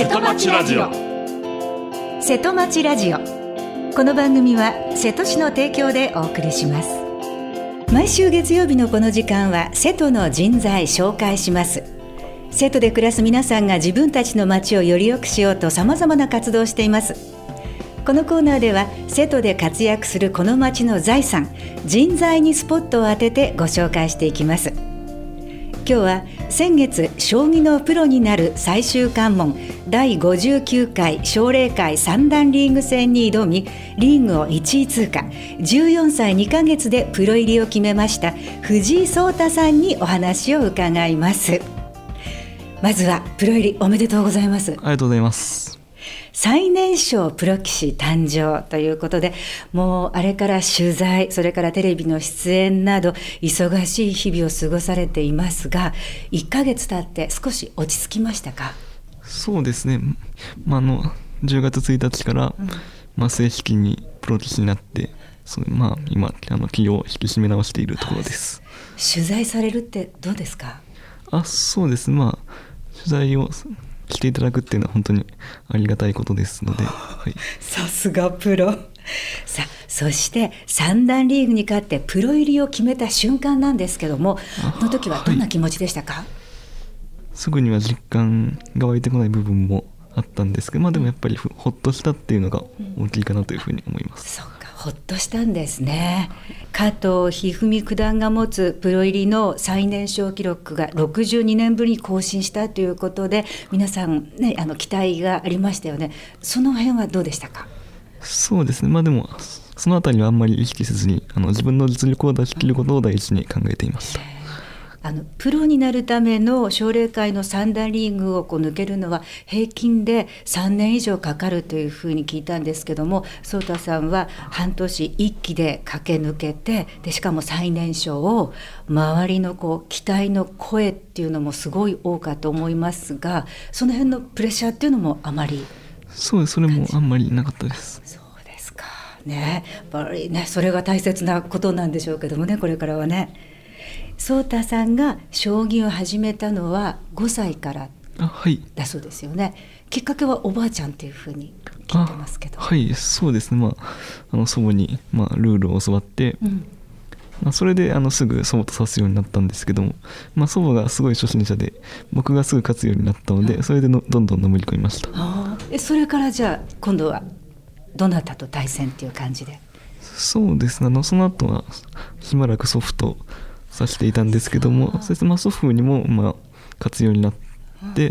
瀬戸町ラジオ。 瀬戸町ラジオ。この番組は瀬戸市の提供でお送りします。毎週月曜日のこの時間は瀬戸の人材紹介します。瀬戸で暮らす皆さんが自分たちの町をより良くしようと様々な活動をしています。このコーナーでは瀬戸で活躍するこの町の財産、人材にスポットを当ててご紹介していきます。今日は先月将棋のプロになる最終関門第59回奨励会三段リーグ戦に挑み、リーグを1位通過、14歳2ヶ月でプロ入りを決めました藤井聡太さんにお話を伺います。まずはプロ入りおめでとうございます。 ありがとうございます。 最年少プロ棋士誕生ということで、もうあれから取材、それからテレビの出演など忙しい日々を過ごされていますが、1ヶ月経って少し落ち着きましたか？ そうですね、10月1日から、正式にプロ棋士になって、今気を引き締め直しているところです。 取材されるってどうですか？ そうです、取材をしていただくっていうのは本当にありがたいことですので、 さすがプロ。さあ、そして三段リーグに勝ってプロ入りを決めた瞬間なんですけども、その時はどんな気持ちでしたか？ すぐには実感が湧いてこない部分もあったんですけど、でもやっぱりほっとしたっていうのが大きいかなというふうに思います。 そうか、ほっとしたんですね。加藤一二三九段が持つプロ入りの最年少記録が62年ぶりに更新したということで、皆さん、期待がありましたよね。その辺はどうでしたか？ そうですね、でもそのあたりはあんまり意識せずに自分の実力を出し切ることを第一に考えていました。 プロになるための奨励会の三段リーグを抜けるのは平均で3年以上かかるというふうに聞いたんですけども、聡太さんは半年一気で駆け抜けて、でしかも最年少を、周りの期待の声っていうのもすごい多かと思いますが、その辺のプレッシャーっていうのもあまり？ そうです、それもあんまりなかったです。 そうですかね。やっぱりね、それが大切なことなんでしょうけどもね、これからはね。聡太さんが将棋を始めたのは5歳からだそうですよね。きっかけはおばあちゃんっていうふうに聞いてますけど。 そうですね、祖母に、ルールを教わって、それですぐ祖母と指すようになったんですけども、祖母がすごい初心者で僕がすぐ勝つようになったので、それでどんどんのめり込みました。 それからじゃあ今度はどなたと対戦っていう感じで？ そうですね、その後はしばらく祖父と指していたんですけども、そして祖父にも勝つようになって、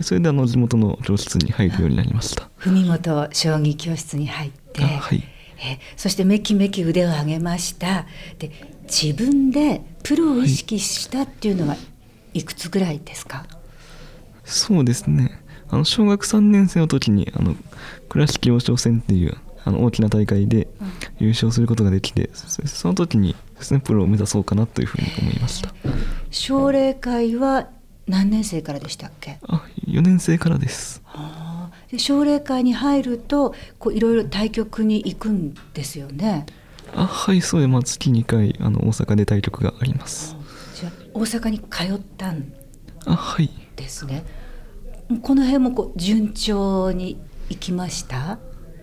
それで地元の教室に入るようになりました。 文元将棋教室に入って、そしてめきめき腕を上げました。で、自分でプロを意識したっていうのはいくつぐらいですか？そうですね、 小学3年生の時に倉敷王将戦っていう大きな大会で優勝することができて、その時にですね、プロを目指そうかなというふうに思いました。 奨励会は何年生からでしたっけ ？4年生からです。 で、奨励会に入るといろいろ対局に行くんですよね？ そうで、月2回大阪で対局があります。 じゃあ大阪に通ったんですね。この辺も順調に行きました？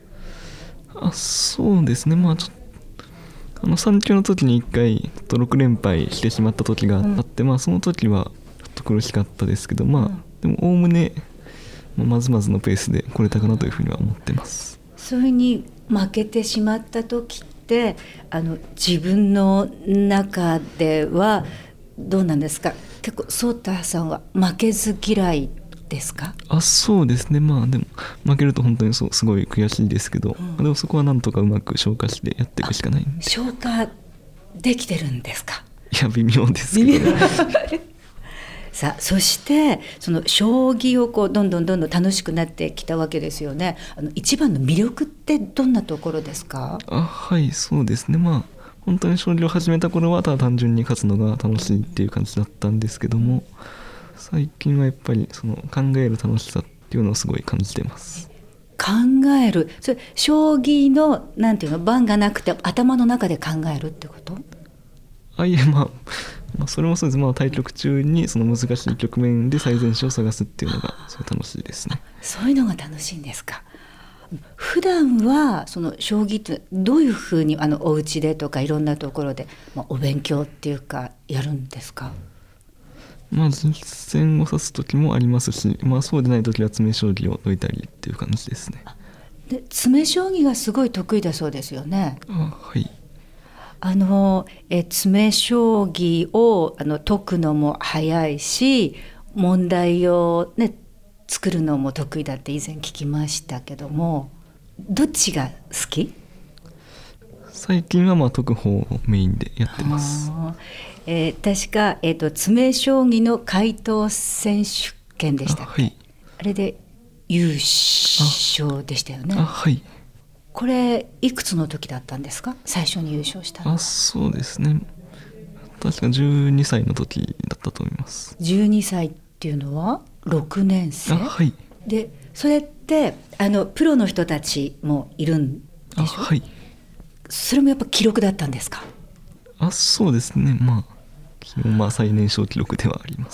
そうですね、3級の時に1回6連敗してしまった時があって、その時はちょっと苦しかったですけど、でもおおむねまずまずのペースで来れたかなというふうには思ってます。 そういうふうに負けてしまった時って自分の中ではどうなんですか？結構聡太さんは負けず嫌いですか？ そうですね、でも負けると本当にすごい悔しいですけど、でもそこはなんとかうまく消化してやっていくしかないんで。 消化できてるんですか？ いや、微妙ですけどさあ、そしてその将棋をどんどん楽しくなってきたわけですよね。一番の魅力ってどんなところですか？ そうですね、本当に将棋を始めた頃はただ単純に勝つのが楽しいっていう感じだったんですけども、最近はやっぱりその考える楽しさっていうのをすごい感じてます。 考える、それ将棋のなんていうの、盤がなくて頭の中で考えるってこと？ いえ、 それもそうです。対局中にその難しい局面で最善手を探すっていうのがすごい楽しいですね。 そういうのが楽しいんですか。普段はその将棋ってどういうふうにお家でとかいろんなところで、お勉強っていうかやるんですか。 実戦を指す時もありますし、そうでない時は詰め将棋を解いたりっていう感じですね。 で詰め将棋がすごい得意だそうですよね。 はい。 詰め将棋を解くのも早いし、問題をね作るのも得意だって以前聞きましたけども、どっちが好き？ 最近は解く方をメインでやってます。 確か、詰め将棋の回答選手権でしたっけ？あれで優勝でしたよね。 はい。 これいくつの時だったんですか、最初に優勝したのは。 そうですね、確か12歳の時だったと思います。 12歳っていうのは6年生？ はい。 でそれってプロの人たちもいるんでしょ？ はい。 それもやっぱ記録だったんですか？ そうですね、最年少記録ではあります。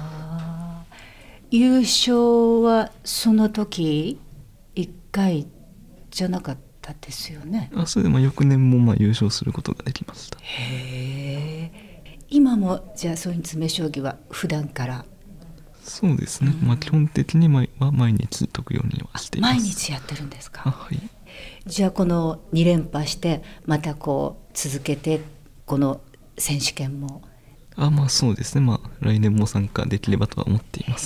優勝はその時1回じゃなかったですよね。 それで翌年も優勝することができました。 へえ。今もじゃあそういう詰め将棋は普段から？ そうですね、基本的に毎日解くようにはしています。 毎日やってるんですか？ はい。 じゃあこの2連覇してまた続けてこの選手権も？ そうですね、来年も参加できればとは思っています。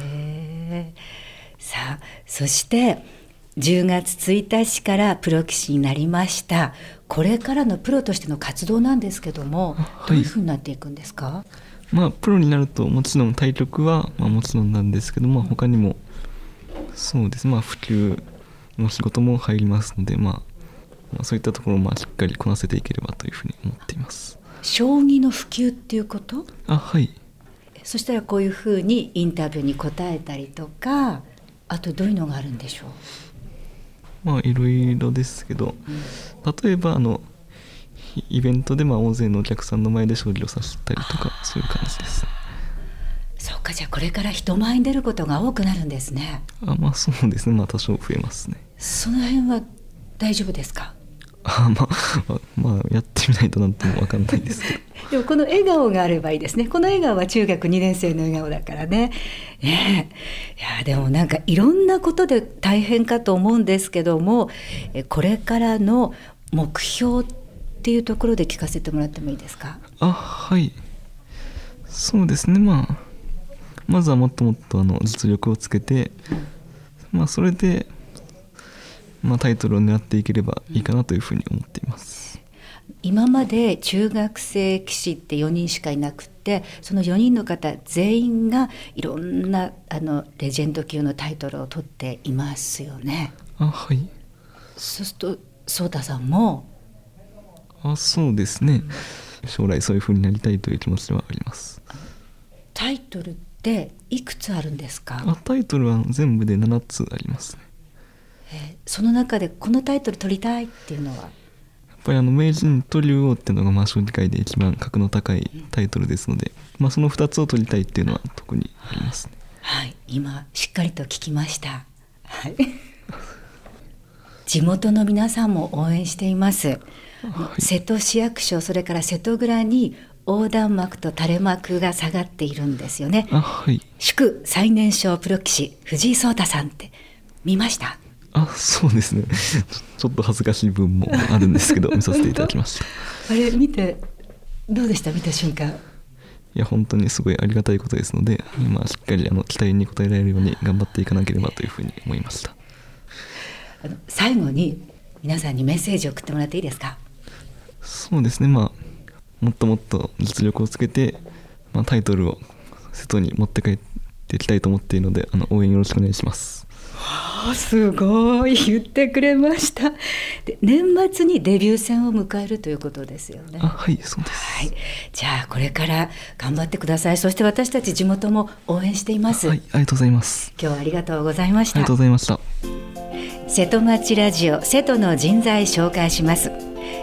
さあ、そして10月1日からプロ棋士になりました。これからのプロとしての活動なんですけども、どういうふうになっていくんですか？ プロになるともちろん対局はもちろんなんですけども、他にもそうですね、普及の仕事も入りますので、そういったところをしっかりこなせていければというふうに思っています。 将棋の普及っていうこと？ はい。 そしたらこういうふうにインタビューに答えたりとか、あとどういうのがあるんでしょう？ いろいろですけど、例えばイベントで大勢のお客さんの前で将棋を指したりとか、そういう感じです。 そうか、じゃあこれから人前に出ることが多くなるんですね。 そうですね、多少増えますね。 その辺は大丈夫ですか？ やってみないとなんとも分かんないですけどでもこの笑顔があればいいですね。この笑顔は中学2年生の笑顔だからね。いやでもなんかいろんなことで大変かと思うんですけども、これからの目標っていうところで聞かせてもらってもいいですか？ はい。そうですね、まずはもっともっと実力をつけて、それでタイトルを狙っていければいいかなというふうに思っています。 今まで中学生棋士って4人しかいなくて、その4人の方全員がいろんなレジェンド級のタイトルを取っていますよね。 はい。 そうすると颯太さんも？ そうですね、将来そういうふうになりたいという気持ちはあります。 タイトルっていくつあるんですか？ タイトルは全部で7つありますね。 その中でこのタイトル取りたいっていうのは？やっぱり名人と竜王っていうのが将棋界で一番格の高いタイトルですので、その2つを取りたいっていうのは特にありますね。 はい、今しっかりと聞きました。はい。地元の皆さんも応援しています。瀬戸市役所、それから瀬戸蔵に横断幕と垂れ幕が下がっているんですよね。 はい。 祝最年少プロ棋士藤井聡太さんって見ました？ そうですねちょっと恥ずかしい部分もあるんですけど見させていただきました。 あれ見てどうでした？見た瞬間。 いや本当にすごいありがたいことですので、今しっかり期待に応えられるように頑張っていかなければというふうに思いました。 最後に皆さんにメッセージを送ってもらっていいですか？ そうですね、もっともっと実力をつけて、タイトルを瀬戸に持って帰っていきたいと思っているので、応援よろしくお願いします。 すごい言ってくれました。で、年末にデビュー戦を迎えるということですよね。 はい、そうです。 はい、じゃあこれから頑張ってください。そして私たち地元も応援しています。 はい、ありがとうございます。 今日はありがとうございました。 ありがとうございました。 瀬戸町ラジオ、瀬戸の人材紹介します。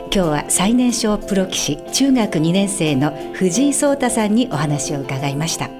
今日は最年少プロ棋士中学2年生の藤井聡太さんにお話を伺いました。